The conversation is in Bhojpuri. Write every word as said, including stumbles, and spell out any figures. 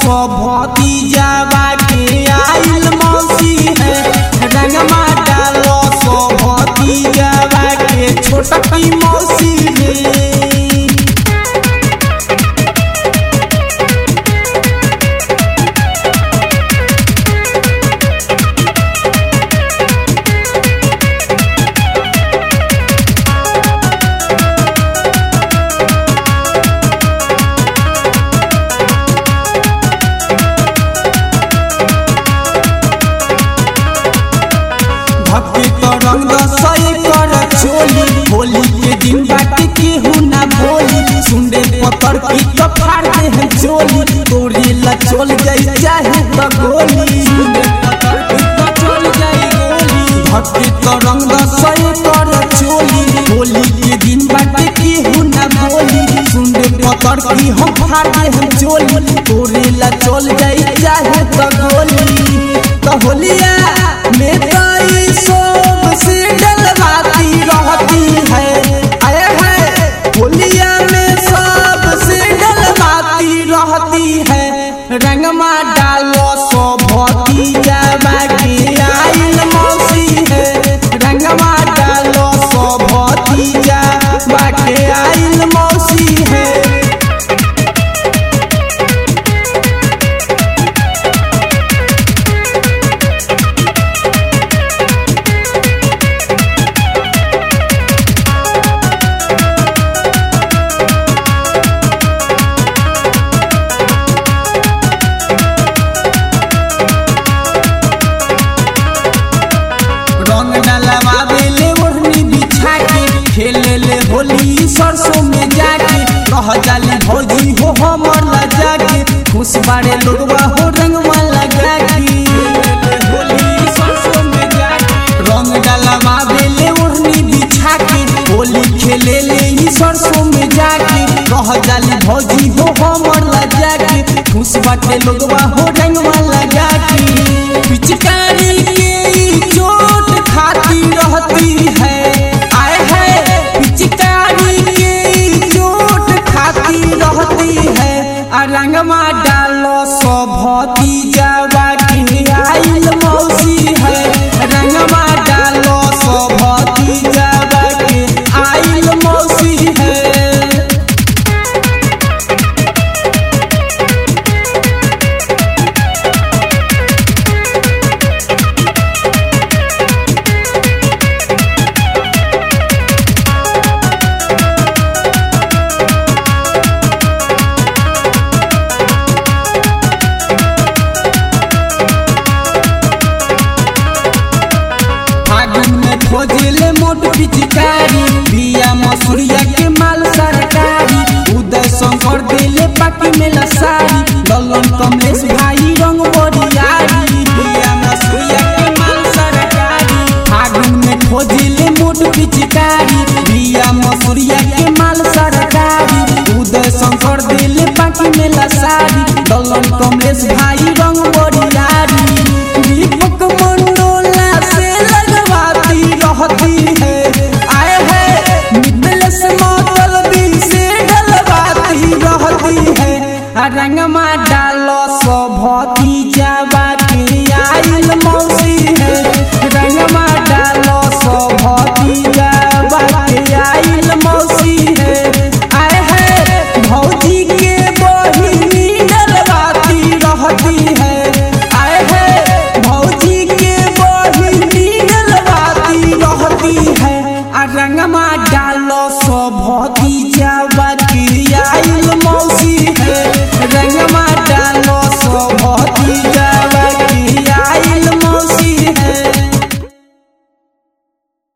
भती जावा के आइल मौसी है रंगमा डालो सो भती जावा के छोटकी मौसी है। रंग दसई कर चोली होली के दिन बाटे केहू ना बोली सुंदे पतर की तो फाड़ दे हम चोली तोरी ला चल जाई चाहे तो गोली सुंदे पतर की तो चल जाई गोली भक्ति तो रंग दसई कर चोली होली के दिन बाटे केहू ना बोली सुंदे पतर की हम फाड़ दे हम चोली तोरी ला चल जाई चाहे तो गोली तो होलिया में ताई सो से डलवाती रहती है आए है होलिया में सब से डलवाती रहती है रंगमा डालो सो भती जावा के आइल मौसी है रंगमा डालो सो भती जावा के आइल मौसी है। खेले ले होली सरसों में जाके कह जाली भौजी हो हमर लजा के खुश बारे लोगवा हो रंगवा लगा के होली सरसों में जाके रंग डालवा बेले ओढ़नी बिछा के होली खेले ले ही सरसों में जाके कह जाली भौजी हो हमर लजा के खुश बाटे लोगवा हो रंगवा लगा के पिचकारी के चोट खाती रहती है रंगमा डालो सो भती जावा के आइल मौसी है रंगमा डालो सो भती जावा के आइल मौसी है। खोजले मोट पिचकारी बिया मसूरिया के माल सरकारी उदय शंकर दिले पाकी में लसारी ललन कमलेश भाई रंग बोरियारी बिया मसूरिया के माल सरकारी फागुन में खोजले मोट पिचकारी बिया मसूरिया के माल सरकारी उदय शंकर दिले पाकी में लसारी ललन कमलेश भाई रंग बोरियारी दीपक मंडोला से लगवाती रहती है आए है मिथलेश मतलबी से डलवाती रहती है रंगमा डालो सो भती जावा के आइल मौसी है रंगमा डालो सो भती जावा के आइल मौसी है आए है भौजी के बहिनी डलवाती रहती है आए है भौजी के बहिनी डलवाती रहती है रंगमा डालो सो भती जावा